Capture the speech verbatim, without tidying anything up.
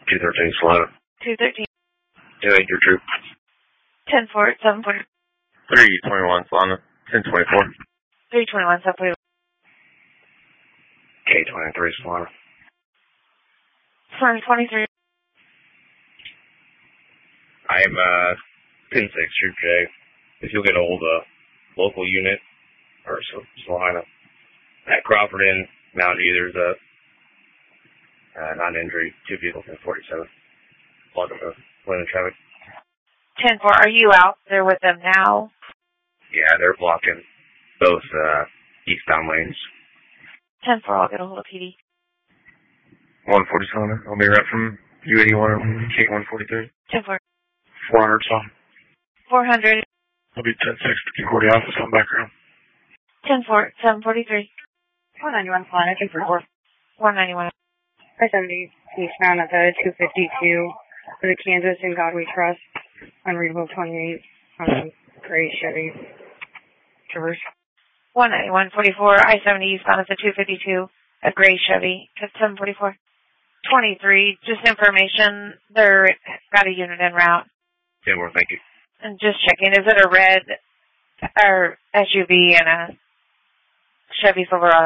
two thirteen Solana. two thirteen. two eight, your troop. ten four, seven four. three twenty-one Solana. ten twenty-four. three twenty-one, seven four. K twenty-three Solana. Solana twenty-three. I am uh, ten six, Troop J. If you'll get a hold of local unit, or Solana, at Crawford Inn, Mount E, there's a uh, non-injury, two vehicles in forty-seven. Plug them to lane of traffic. ten four, are you out there with them now? Yeah, they're blocking both uh, eastbound lanes. ten four, I'll get a hold of P D. one forty Solana. I'll be right from U eighty-one and K one forty-three. ten four. four hundred Solana. four hundred. I'll be ten six, Concordia office on background. ten four, seven forty-three. one ninety-one Solana, ten four. one ninety-one. five seventy, eastbound at the two fifty-two for the Kansas and God We Trust. Unreadable twenty-eight on the gray Chevy Traverse. one ninety-one forty-four, I seventy eastbound at the two fifty-two, a gray Chevy, seven forty-four. twenty-three, just information, they're got a unit en route. ten four, thank you. And just checking, is it a red or S U V and a Chevy Silverado?